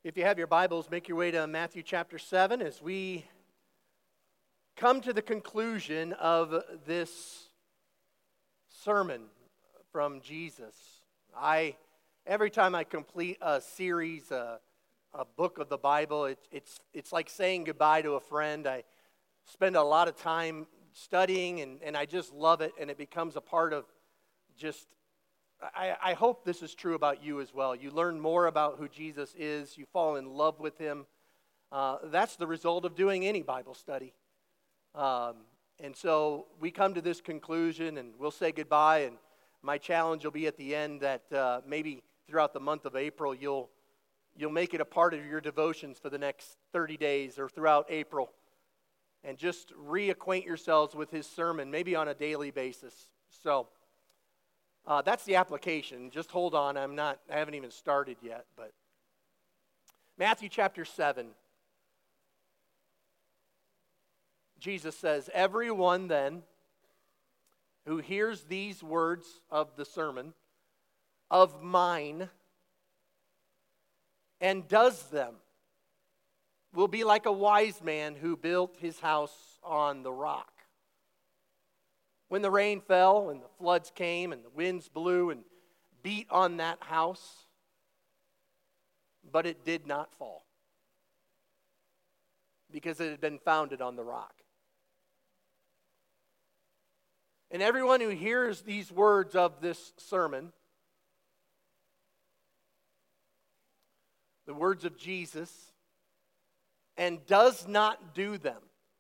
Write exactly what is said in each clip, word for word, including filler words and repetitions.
If you have your Bibles, make your way to Matthew chapter seven as we come to the conclusion of this sermon from Jesus. I, every time I complete a series, a, a book of the Bible, it, it's, it's like saying goodbye to a friend. I spend a lot of time studying, and, and I just love it, and it becomes a part of just I, I hope this is true about you as well. You learn more about who Jesus is. You fall in love with him. Uh, that's the result of doing any Bible study. Um, and so we come to this conclusion, and we'll say goodbye. And my challenge will be at the end that uh, maybe throughout the month of April, you'll you'll make it a part of your devotions for the next thirty days or throughout April, and just reacquaint yourselves with his sermon, maybe on a daily basis. So. Uh, that's the application. Just hold on. I'm not, I haven't even started yet, but Matthew chapter seven. Jesus says, "Everyone then who hears these words of the sermon of mine and does them will be like a wise man who built his house on the rock. When the rain fell and the floods came and the winds blew and beat on that house, but it did not fall because it had been founded on the rock. And everyone who hears these words of this sermon, the words of Jesus, and does not do them,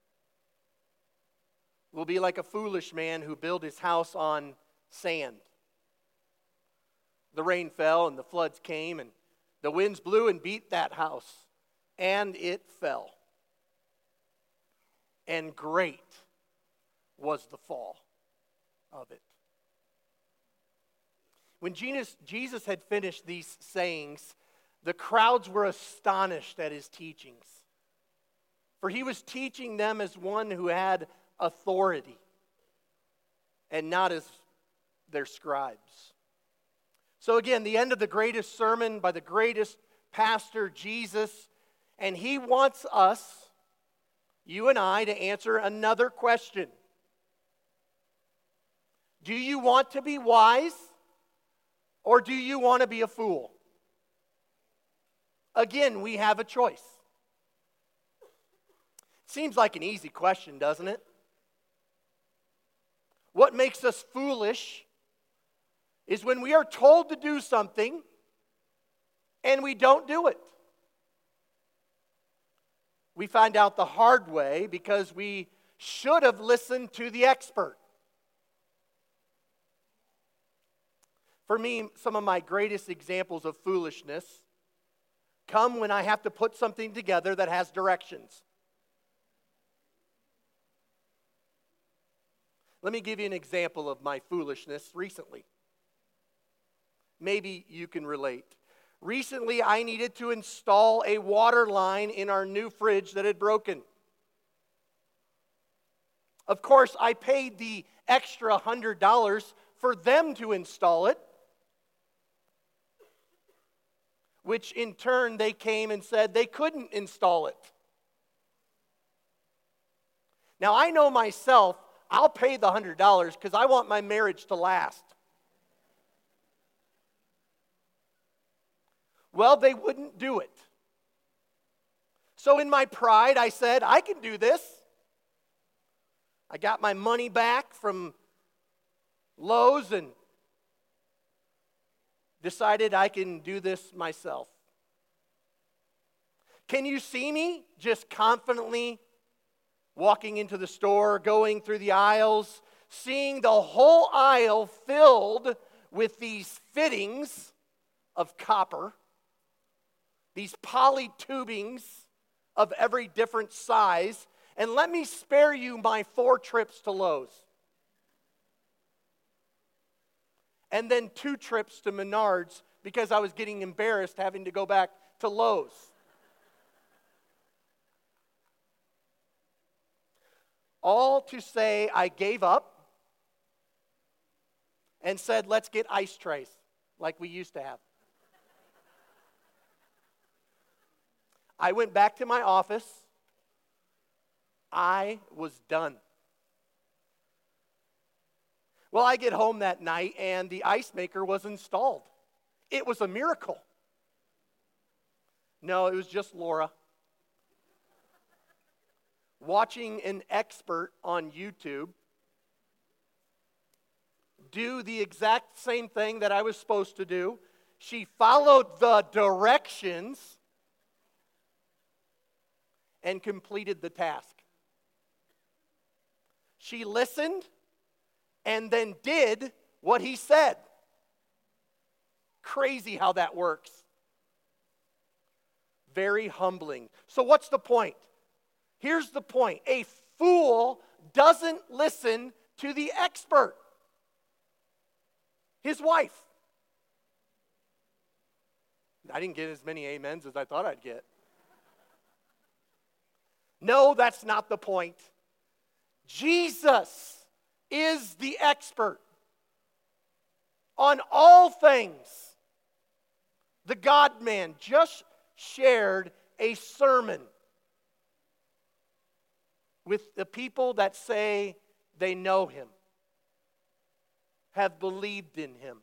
will be like a foolish man who built his house on sand. The rain fell and the floods came and the winds blew and beat that house, and it fell. And great was the fall of it." When Jesus, Jesus had finished these sayings, the crowds were astonished at his teachings. For he was teaching them as one who had authority and not as their scribes. So again, the end of the greatest sermon by the greatest pastor, Jesus, and he wants us, you and I, to answer another question. Do you want to be wise, or do you want to be a fool? Again, we have a choice. Seems like an easy question, doesn't it? What makes us foolish is when we are told to do something and we don't do it. We find out the hard way because we should have listened to the expert. For me, some of my greatest examples of foolishness come when I have to put something together that has directions. Let me give you an example of my foolishness recently. Maybe you can relate. Recently, I needed to install a water line in our new fridge that had broken. Of course, I paid the extra one hundred dollars for them to install it, which in turn they came and said they couldn't install it. Now, I know myself, I'll pay the one hundred dollars because I want my marriage to last. Well, they wouldn't do it. So in my pride, I said, I can do this. I got my money back from Lowe's and decided I can do this myself. Can you see me just confidently walking into the store, going through the aisles, seeing the whole aisle filled with these fittings of copper, these poly tubings of every different size, and let me spare you my four trips to Lowe's. And then two trips to Menards because I was getting embarrassed having to go back to Lowe's. All to say I gave up and said, let's get ice trays like we used to have. I went back to my office. I was done. Well, I get home that night and the ice maker was installed. It was a miracle. No, it was just Laura watching an expert on YouTube do the exact same thing that I was supposed to do. She followed the directions and completed the task. She listened and then did what he said. Crazy how that works. Very humbling. So what's the point? Here's the point. A fool doesn't listen to the expert. His wife. I didn't get as many amens as I thought I'd get. No, that's not the point. Jesus is the expert on all things. The God-man just shared a sermon with the people that say they know him, have believed in him.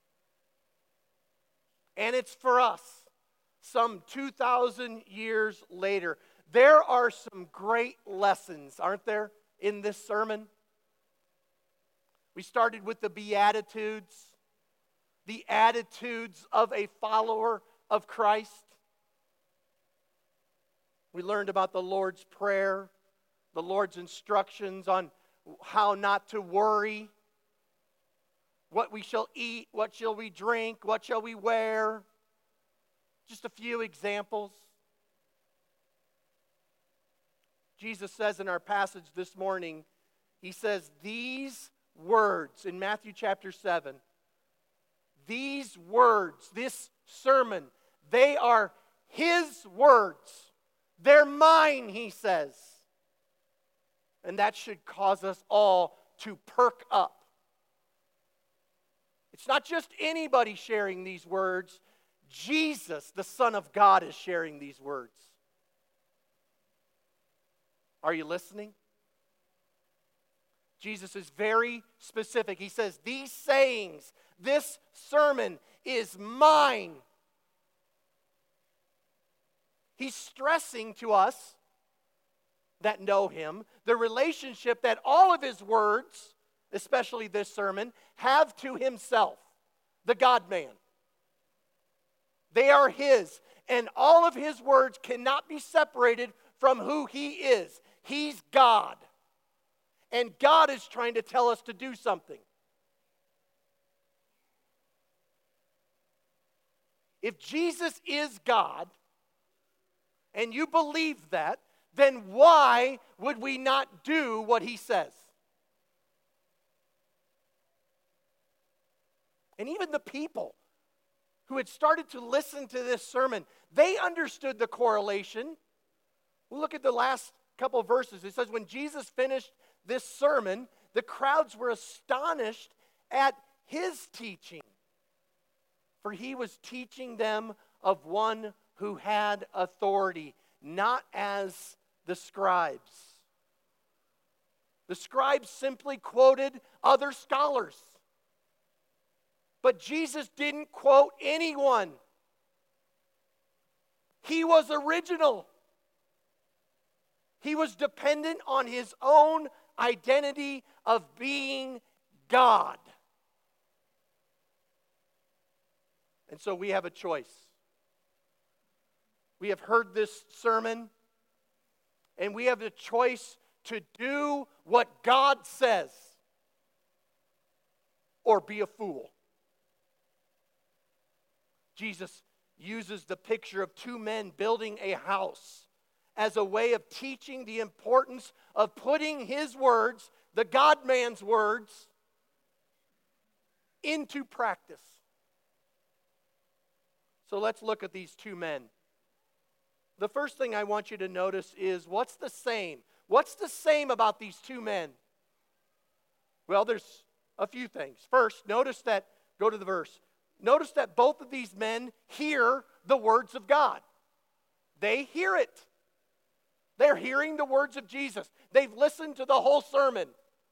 And it's for us, some two thousand years later. There are some great lessons, aren't there, in this sermon? We started with the Beatitudes, the attitudes of a follower of Christ. We learned about the Lord's Prayer, the Lord's instructions on how not to worry, what we shall eat, what shall we drink, what shall we wear. Just a few examples. Jesus says in our passage this morning, he says, these words in Matthew chapter seven, these words, this sermon, they are his words. They're mine, he says. And that should cause us all to perk up. It's not just anybody sharing these words. Jesus, the Son of God, is sharing these words. Are you listening? Jesus is very specific. He says, these sayings, this sermon is mine. He's stressing to us that know him the relationship that all of his words, especially this sermon, have to himself, the God-man. They are his, and all of his words cannot be separated from who he is. He's God. And God is trying to tell us to do something. If Jesus is God, and you believe that, then why would we not do what he says? And even the people who had started to listen to this sermon, they understood the correlation. We'll look at the last couple of verses. It says, when Jesus finished this sermon, the crowds were astonished at his teaching, for he was teaching them of one who had authority, not as the scribes. The scribes simply quoted other scholars. But Jesus didn't quote anyone. He was original. He was dependent on his own identity of being God. And so we have a choice. We have heard this sermon, and we have the choice to do what God says or be a fool. Jesus uses the picture of two men building a house as a way of teaching the importance of putting his words, the God-man's words, into practice. So let's look at these two men. The first thing I want you to notice is what's the same? What's the same about these two men? Well, there's a few things. First, notice that, go to the verse. Notice that both of these men hear the words of God. They hear it. They're hearing the words of Jesus. They've listened to the whole sermon.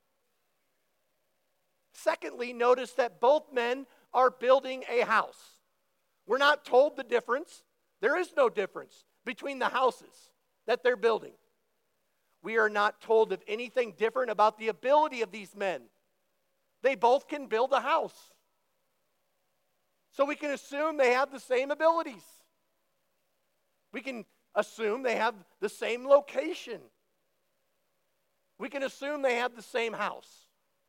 Secondly, notice that both men are building a house. We're not told the difference. There is no difference between the houses that they're building. We are not told of anything different about the ability of these men. They both can build a house. So we can assume they have the same abilities. We can assume they have the same location. We can assume they have the same house.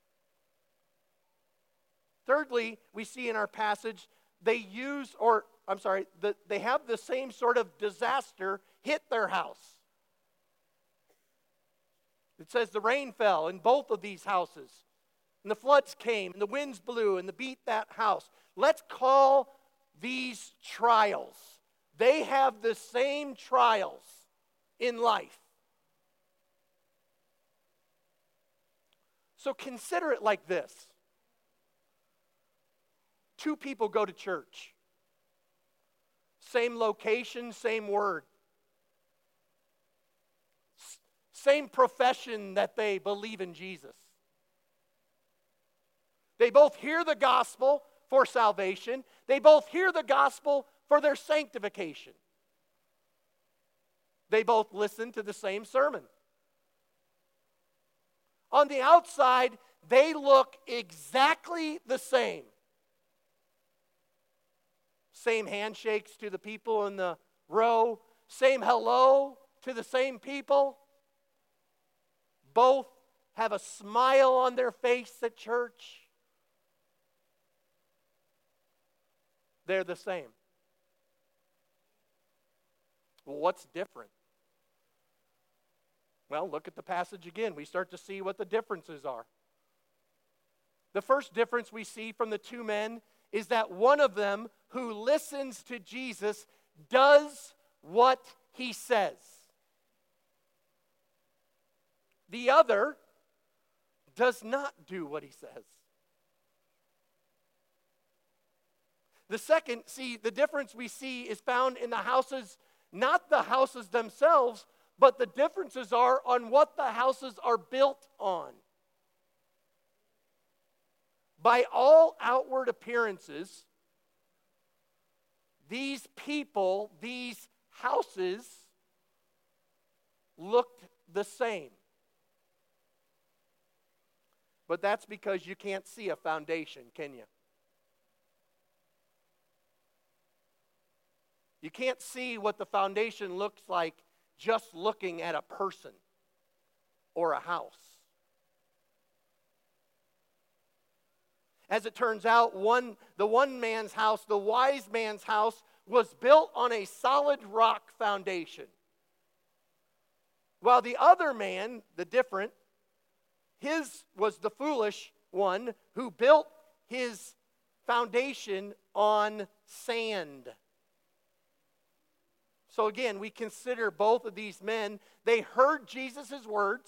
Thirdly, we see in our passage, they use, or I'm sorry, the, they have the same sort of disaster hit their house. It says the rain fell in both of these houses, and the floods came, and the winds blew, and they beat that house. Let's call these trials. They have the same trials in life. So consider it like this. Two people go to church. Same location, same word. S- same profession that they believe in Jesus. They both hear the gospel for salvation. They both hear the gospel for their sanctification. They both listen to the same sermon. On the outside, they look exactly the same. Same handshakes to the people in the row. Same hello to the same people. Both have a smile on their face at church. They're the same. Well, what's different? Well, look at the passage again. We start to see what the differences are. The first difference we see from the two men is that one of them who listens to Jesus does what he says. The other does not do what he says. The second, see, the difference we see is found in the houses, not the houses themselves, but the differences are on what the houses are built on. By all outward appearances, these people, these houses, looked the same. But that's because you can't see a foundation, can you? You can't see what the foundation looks like just looking at a person or a house. As it turns out, one, the one man's house, the wise man's house, was built on a solid rock foundation. While the other man, the different, his was the foolish one who built his foundation on sand. So again, we consider both of these men. They heard Jesus' words.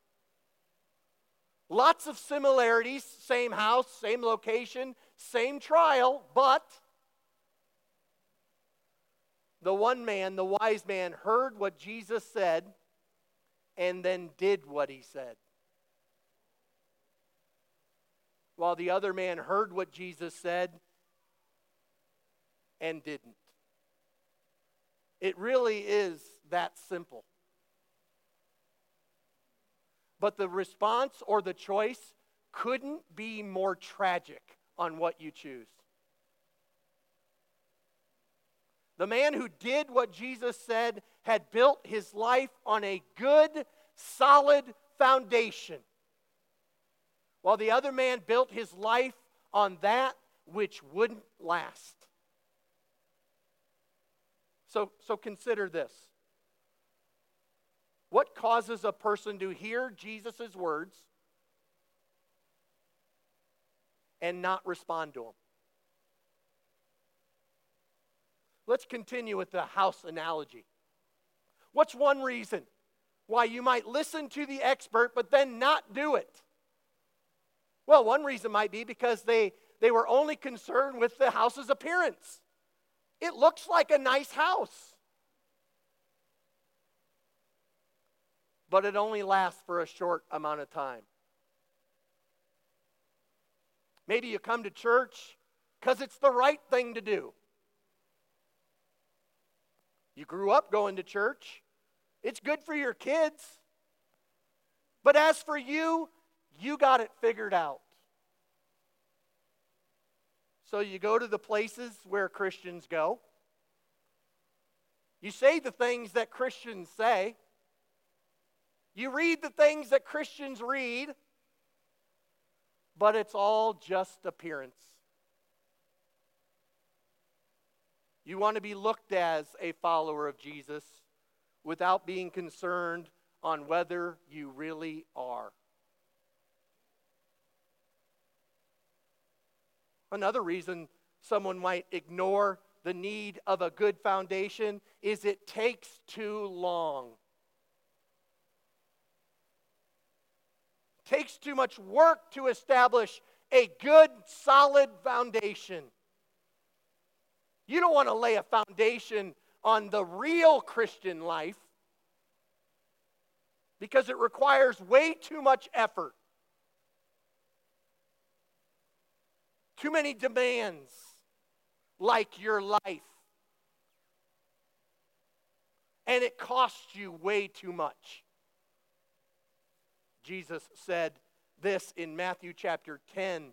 Lots of similarities, same house, same location, same trial, but the one man, the wise man, heard what Jesus said and then did what he said. While the other man heard what Jesus said and didn't. It really is that simple. But the response or the choice couldn't be more tragic on what you choose. The man who did what Jesus said had built his life on a good, solid foundation, while the other man built his life on that which wouldn't last. So, so consider this. What causes a person to hear Jesus' words and not respond to them? Let's continue with the house analogy. What's one reason why you might listen to the expert but then not do it? Well, one reason might be because they, they were only concerned with the house's appearance. It looks like a nice house. but it only lasts for a short amount of time. Maybe you come to church because it's the right thing to do. You grew up going to church. It's good for your kids. But as for you, you got it figured out. So you go to the places where Christians go. You say the things that Christians say. You read the things that Christians read. But it's all just appearance. You want to be looked as a follower of Jesus without being concerned on whether you really are. Another reason someone might ignore the need of a good foundation is it takes too long. It takes too much work to establish a good, solid foundation. You don't want to lay a foundation on the real Christian life because it requires way too much effort. Too many demands, like your life. And it costs you way too much. Jesus said this in Matthew chapter ten.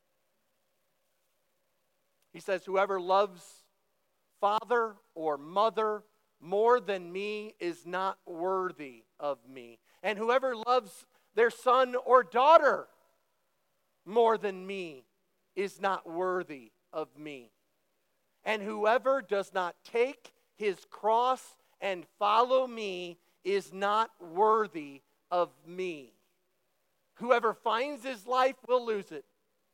He says, whoever loves father or mother more than me is not worthy of me. And whoever loves their son or daughter more than me is not worthy of me. And whoever does not take his cross and follow me is not worthy of me. Whoever finds his life will lose it.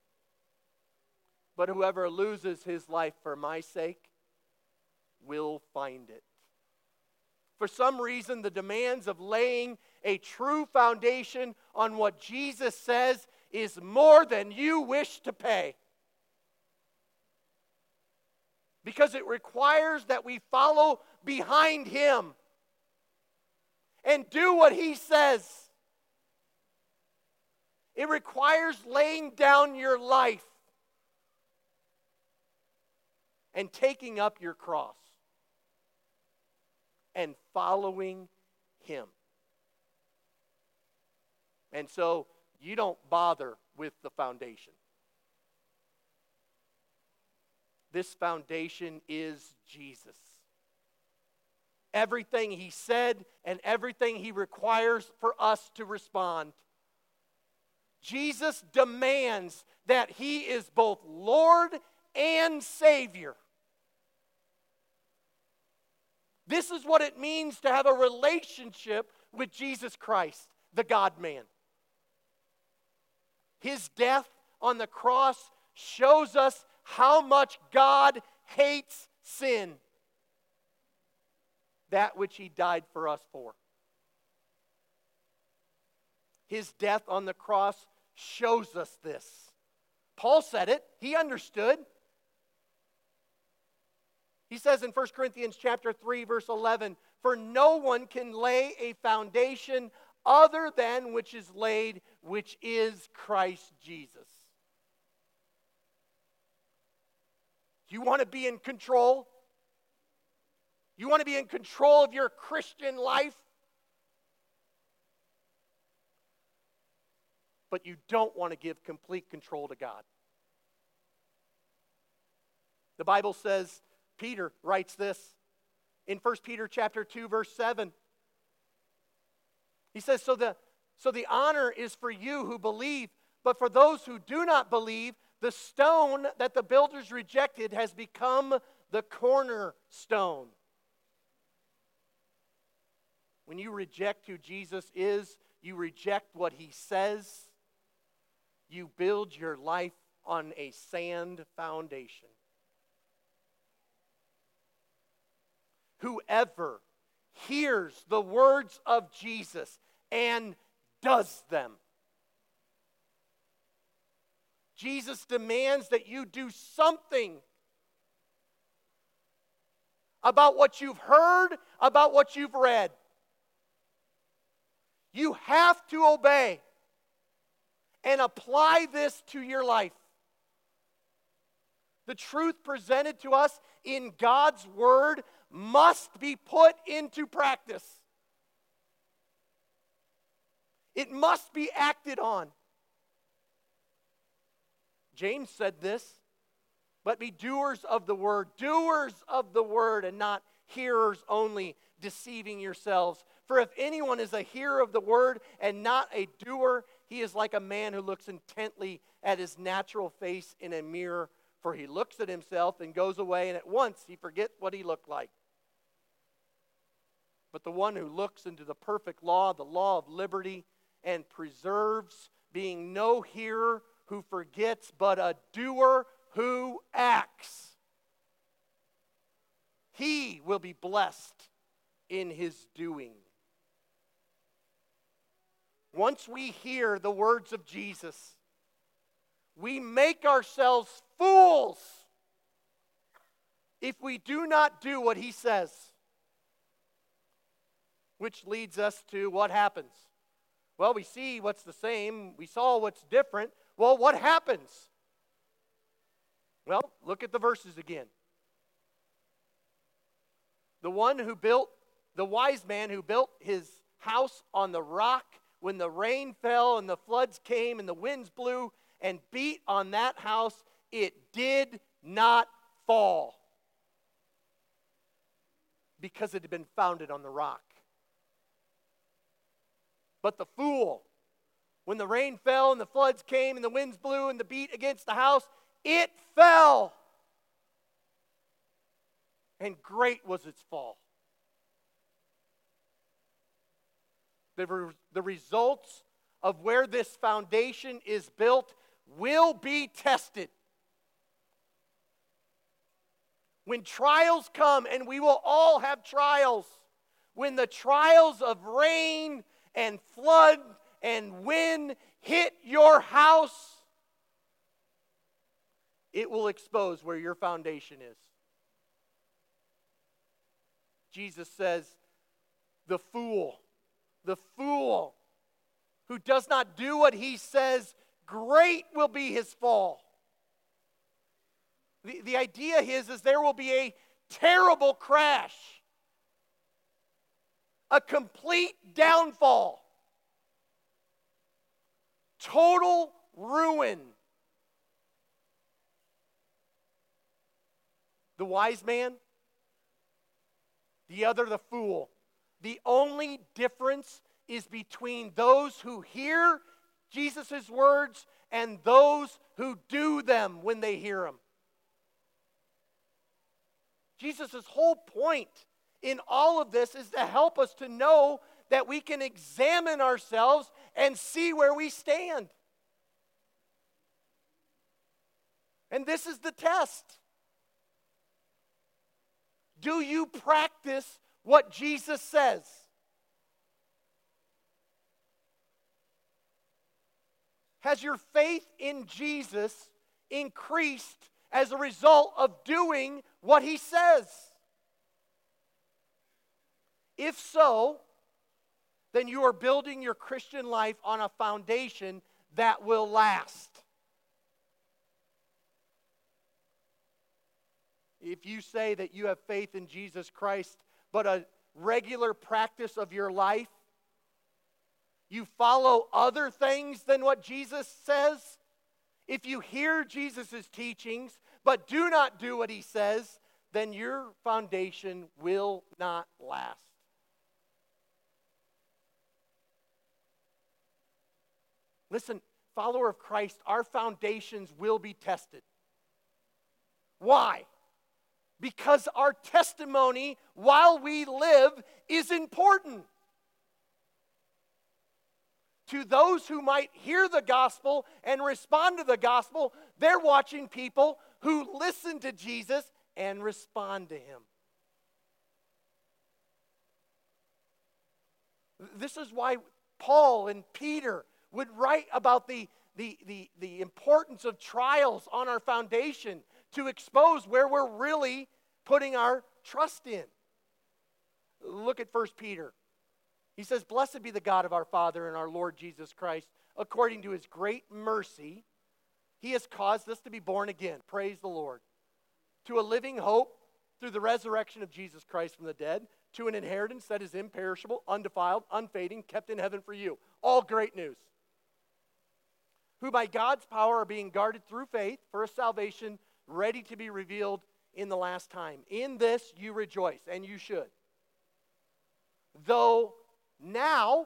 But whoever loses his life for my sake will find it. For some reason, the demands of laying a true foundation on what Jesus says is more than you wish to pay. Because it requires that we follow behind him and do what he says. It requires laying down your life and taking up your cross and following him. And so you don't bother with the foundation. This foundation is Jesus. Everything he said and everything he requires for us to respond. Jesus demands that he is both Lord and Savior. This is what it means to have a relationship with Jesus Christ, the God-man. His death on the cross shows us how much God hates sin. That which he died for us for. His death on the cross shows us this. Paul said it. He understood. He says in First Corinthians chapter three, verse eleven, for no one can lay a foundation other than which is laid, which is Christ Jesus. You want to be in control? You want to be in control of your Christian life? But you don't want to give complete control to God. The Bible says, Peter writes this in First Peter chapter two, verse seven. He says, so the, so the honor is for you who believe, but for those who do not believe, the stone that the builders rejected has become the cornerstone. When you reject who Jesus is, you reject what he says, you build your life on a sand foundation. Whoever hears the words of Jesus and does them. Jesus demands that you do something about what you've heard, about what you've read. You have to obey and apply this to your life. The truth presented to us in God's Word must be put into practice. It must be acted on. James said this, but be doers of the word, doers of the word, and not hearers only, deceiving yourselves. For if anyone is a hearer of the word and not a doer, he is like a man who looks intently at his natural face in a mirror. For he looks at himself and goes away, and at once he forgets what he looked like. But the one who looks into the perfect law, the law of liberty, and preserves, being no hearer who forgets, but a doer who acts, he will be blessed in his doing. Once we hear the words of Jesus, we make ourselves fools if we do not do what he says. Which leads us to what happens. Well, we see what's the same. We saw what's different. Well, what happens? Well, look at the verses again. The one who built, the wise man who built his house on the rock, when the rain fell and the floods came and the winds blew and beat on that house, it did not fall because it had been founded on the rock. But the fool, when the rain fell and the floods came and the winds blew and the beat against the house, it fell. And great was its fall. The, re- the results of where this foundation is built will be tested. When trials come, and we will all have trials, when the trials of rain and flood and wind hit your house, it will expose where your foundation is. Jesus says, the fool, the fool who does not do what he says, great will be his fall. The, the idea is, is there will be a terrible crash, a complete downfall, total ruin. The wise man, the other the fool. The only difference is between those who hear Jesus' words and those who do them when they hear them. Jesus' whole point in all of this is to help us to know that we can examine ourselves and see where we stand. And this is the test. Do you practice what Jesus says? Has your faith in Jesus increased as a result of doing what he says? If so, then you are building your Christian life on a foundation that will last. If you say that you have faith in Jesus Christ, but a regular practice of your life, you follow other things than what Jesus says, if you hear Jesus' teachings, but do not do what he says, then your foundation will not last. Listen, follower of Christ, our foundations will be tested. Why? Because our testimony while we live is important. To those who might hear the gospel and respond to the gospel, they're watching people who listen to Jesus and respond to him. This is why Paul and Peter would write about the, the, the, the importance of trials on our foundation to expose where we're really putting our trust in. Look at First Peter He says, "Blessed be the God of our Father and our Lord Jesus Christ. According to his great mercy, he has caused us to be born again." Praise the Lord. "To a living hope through the resurrection of Jesus Christ from the dead, to an inheritance that is imperishable, undefiled, unfading, kept in heaven for you." All great news. "Who by God's power are being guarded through faith for a salvation ready to be revealed in the last time. In this you rejoice," and you should. "Though now,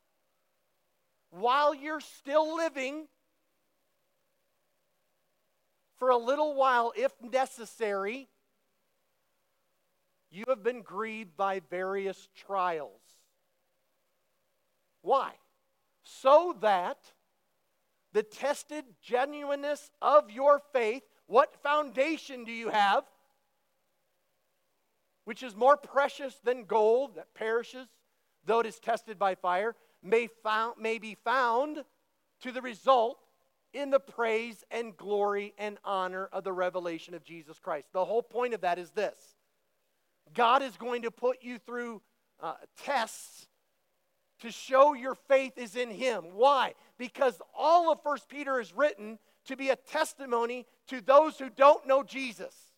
while you're still living, for a little while, if necessary, you have been grieved by various trials." Why? "So that the tested genuineness of your faith," what foundation do you have? "Which is more precious than gold that perishes, though it is tested by fire, may, found, may be found to the result in the praise and glory and honor of the revelation of Jesus Christ." The whole point of that is this: God is going to put you through uh, tests to show your faith is in him. Why? Because all of First Peter is written to be a testimony to those who don't know Jesus.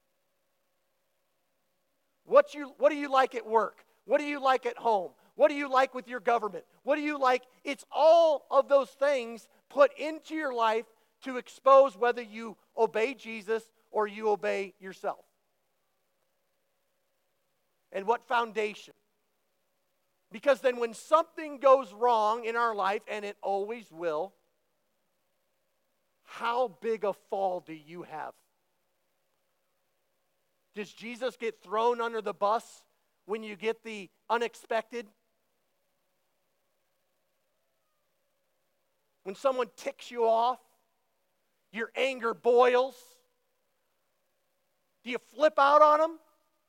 What, you, what do you like at work? What do you like at home? What do you like with your government? What do you like? It's all of those things put into your life to expose whether you obey Jesus or you obey yourself. And what foundation? Because then when something goes wrong in our life, and it always will, how big a fall do you have? Does Jesus get thrown under the bus when you get the unexpected? When someone ticks you off, your anger boils, do you flip out on them?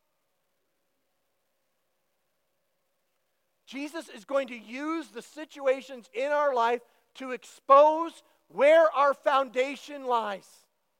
Jesus is going to use the situations in our life to expose where our foundation lies.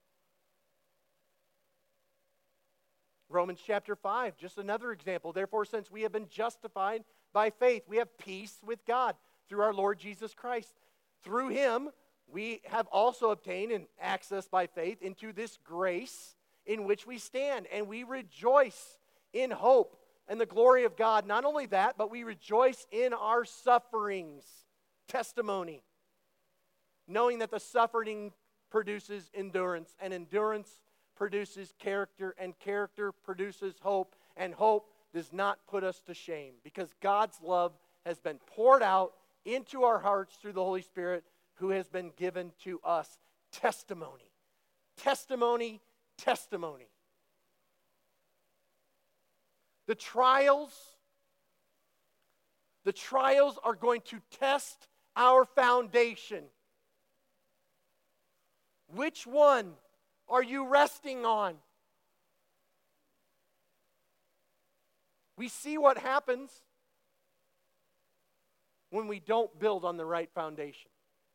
Romans chapter five, just another example. "Therefore, since we have been justified by faith, we have peace with God through our Lord Jesus Christ. Through him, we have also obtained an access by faith into this grace in which we stand, and we rejoice in hope and the glory of God." Not only that, but we rejoice in our sufferings. Testimony. "Knowing that the suffering produces endurance, and endurance produces character, and character produces hope, and hope does not put us to shame, because God's love has been poured out into our hearts through the Holy Spirit who has been given to us." Testimony. Testimony. Testimony. The trials, the trials are going to test our foundation. Which one are you resting on? We see what happens when we don't build on the right foundation.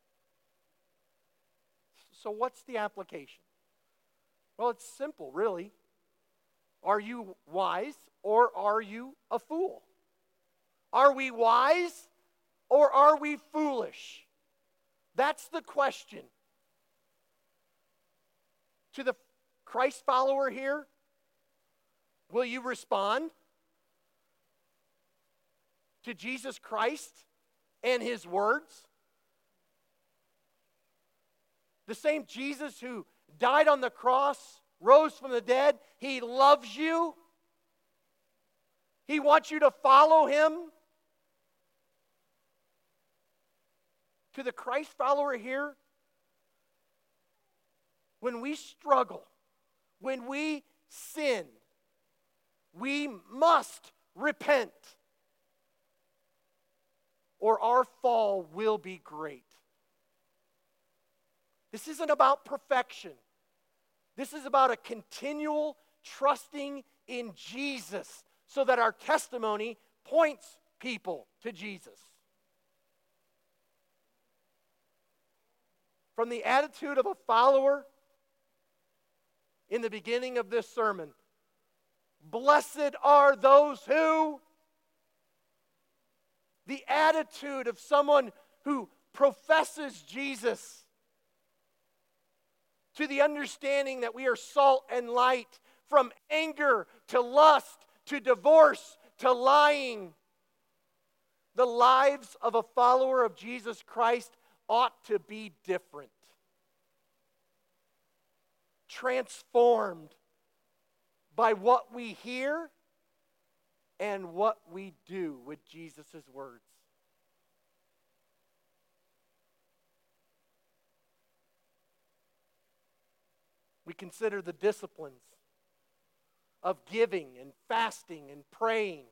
So what's the application? Well, it's simple, really. Are you wise or are you a fool? Are we wise or are we foolish? That's the question. To the Christ follower here, will you respond to Jesus Christ and his words? The same Jesus who died on the cross, rose from the dead, he loves you. He wants you to follow him. To the Christ follower here, when we struggle, when we sin, we must repent, or our fall will be great. This isn't about perfection. This is about a continual trusting in Jesus so that our testimony points people to Jesus. From the attitude of a follower in the beginning of this sermon, blessed are those who the attitude of someone who professes Jesus, to the understanding that we are salt and light, from anger to lust to divorce to lying. The lives of a follower of Jesus Christ ought to be different, transformed by what we hear and what we do with Jesus' words. We consider the disciplines of giving and fasting and praying.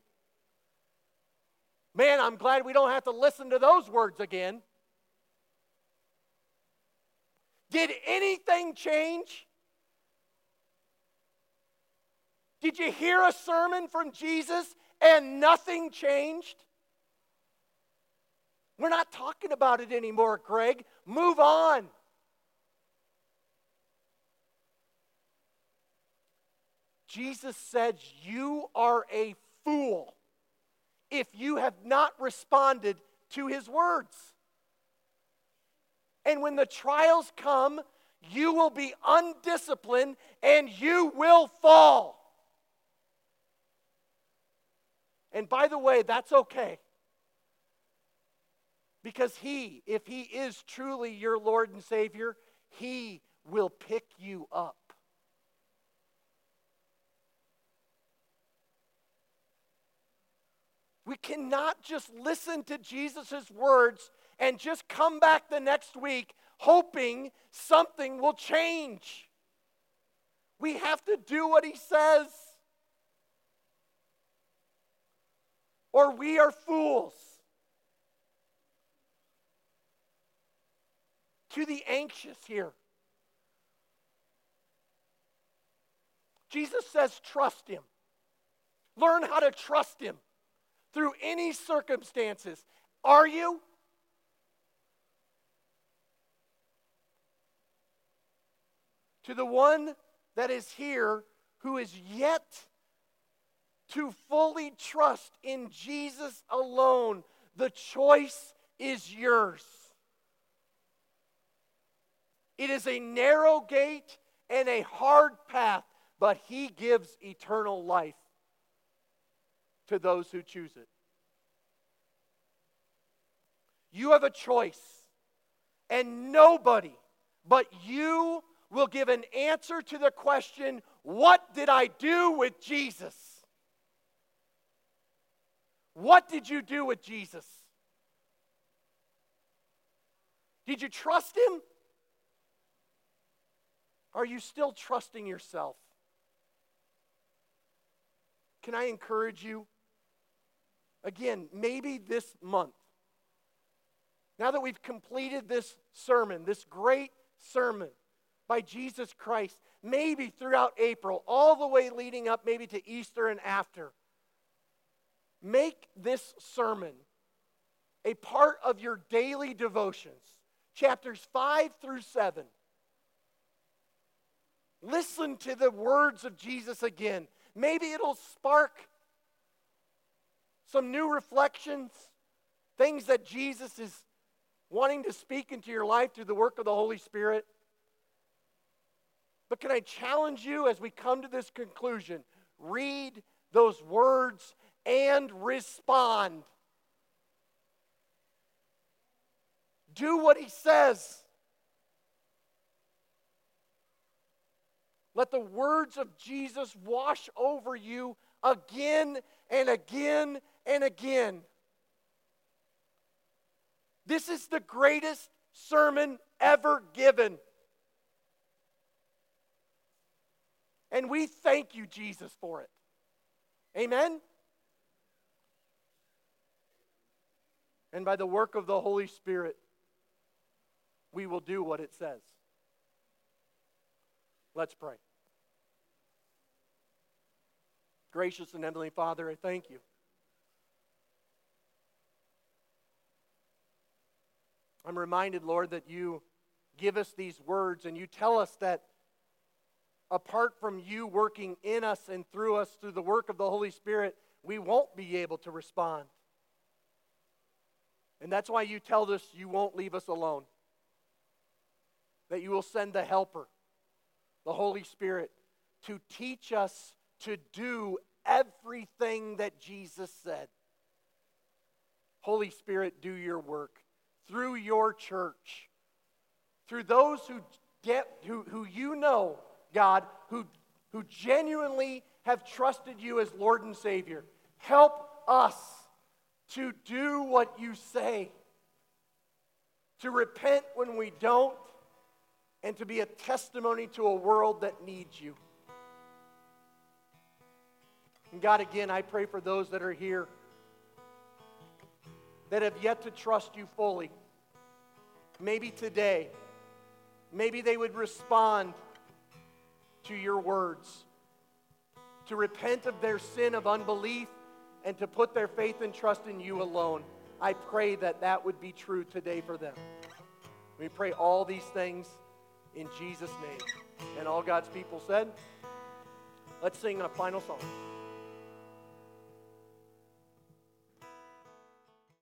Man, I'm glad we don't have to listen to those words again. Did anything change? Did you hear a sermon from Jesus and nothing changed? We're not talking about it anymore, Greg. Move on. Jesus said, you are a fool if you have not responded to His words. And when the trials come, you will be undisciplined and you will fall. And by the way, that's okay. Because He, if He is truly your Lord and Savior, He will pick you up. We cannot just listen to Jesus' words and just come back the next week hoping something will change. We have to do what He says, or we are fools. To the anxious here, Jesus says trust Him. Learn how to trust Him through any circumstances. Are you? To the one that is here who is yet to fully trust in Jesus alone, the choice is yours. It is a narrow gate and a hard path, but He gives eternal life to those who choose it. You have a choice, and nobody but you will give an answer to the question, what did I do with Jesus? What did you do with Jesus? Did you trust Him? Are you still trusting yourself? Can I encourage you? Again, maybe this month, now that we've completed this sermon, this great sermon by Jesus Christ, maybe throughout April, all the way leading up maybe to Easter and after, make this sermon a part of your daily devotions, chapters five through seven. Listen to the words of Jesus again. Maybe it'll spark some new reflections, things that Jesus is wanting to speak into your life through the work of the Holy Spirit. But can I challenge you as we come to this conclusion? Read those words and respond. Do what He says. Let the words of Jesus wash over you again and again and again. This is the greatest sermon ever given. And we thank you, Jesus, for it. Amen? And by the work of the Holy Spirit, we will do what it says. Let's pray. Gracious and Heavenly Father, I thank you. I'm reminded, Lord, that you give us these words and you tell us that apart from you working in us and through us through the work of the Holy Spirit, we won't be able to respond. And that's why you tell us you won't leave us alone. That you will send the Helper, the Holy Spirit, to teach us to do everything that Jesus said. Holy Spirit, do your work through your church, through those who get who, who you know, God, who, who genuinely have trusted you as Lord and Savior. Help us to do what you say, to repent when we don't, and to be a testimony to a world that needs you. And God, again, I pray for those that are here that have yet to trust you fully. Maybe today, maybe they would respond to your words, to repent of their sin of unbelief and to put their faith and trust in you alone. I pray that that would be true today for them. We pray all these things in Jesus' name. And all God's people said, let's sing a final song.